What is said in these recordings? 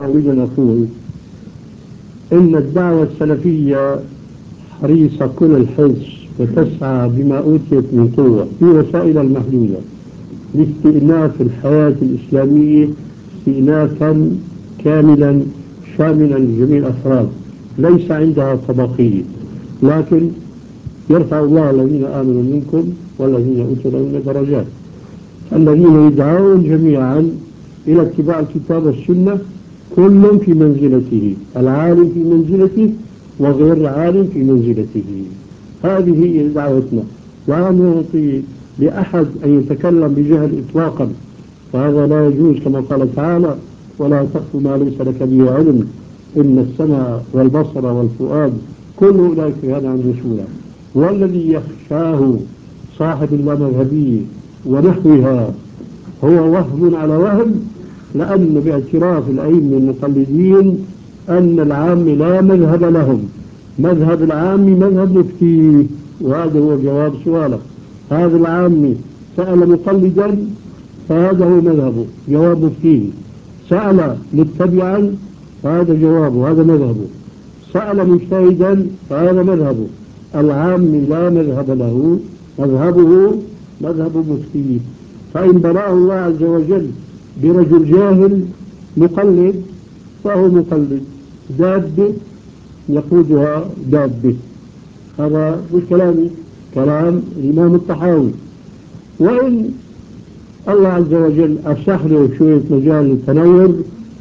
أريد أن أقول إن الدعوة السلفية حريصة كل الحرص وتسعى بما أوتيت من قوة في وسائل المحدودة لاستئناف الحياة الإسلامية استئنافا كاملا شاملا لجميع الأفراد، ليس عندها طبقية، لكن يرفع الله الذين آمنوا منكم والذين أوتوا العلم درجات. الذين يدعون جميعا إلى اتباع الكتاب والسنة كل في منزلته، العالم في منزلته وغير العالم في منزلته. هذه هي دعوتنا، لا نعطي لأحد أن يتكلم بجهل إطلاقا، وهذا لا يجوز كما قال تعالى: ولا تقف ما ليس لك به علم إن السمع والبصر والفؤاد كل أولئك كان عن مسؤولا. والذي يخشاه صاحب اللامذهبية ونحوها هو وهم على وهم، لأن باعتراف الأئمة المقلدين أن العام لا مذهب لهم، مذهب العام مذهب مفتيه. وهذا هو جواب سؤالك. هذا العام سأل مقلدا فهذا هو مذهبه، جواب مفتيه. سأل متبعا فهذا جوابه، هذا مذهبه. سأل مجتهدا فهذا مذهبه. العام لا مذهب له، مذهبه مذهب مفتيه. فإن بلاه الله عز وجل برجل جاهل مقلد فهو مقلد، دابة يقودها دابة. هذا مش كلامي، كلام الإمام الطحاوي. وإن الله عز وجل أفسح له شوية مجال للتنور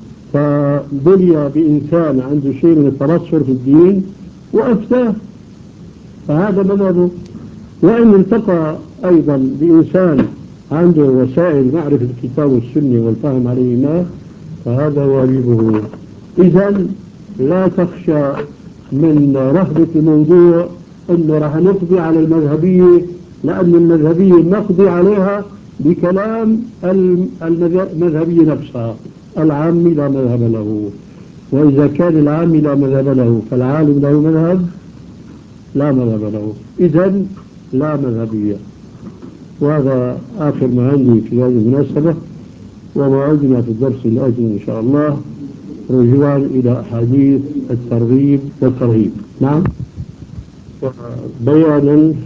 فبلي بإنسان عنده شيء من التبصر في الدين وأفتاه فهذا مذهبه. وإن التقى أيضا بإنسان عنده وسائل معرفة الكتاب والسنة والفهم عليهما فهذا واجبه. إذن لا تخشى من رهبة الموضوع أنه راح نقضي على المذهبية، لأن المذهبية نقضي عليها بكلام المذهبية نفسها. العام لا مذهب له، وإذا كان العام لا مذهب له فالعالم له مذهب لا مذهب له، إذن لا مذهبية. وهذا آخر ما عندي في هذه المناسبة، وموعدنا في الدرس الآتي إن شاء الله رجوعا إلى أحاديث الترغيب والترهيب. نعم، بيانا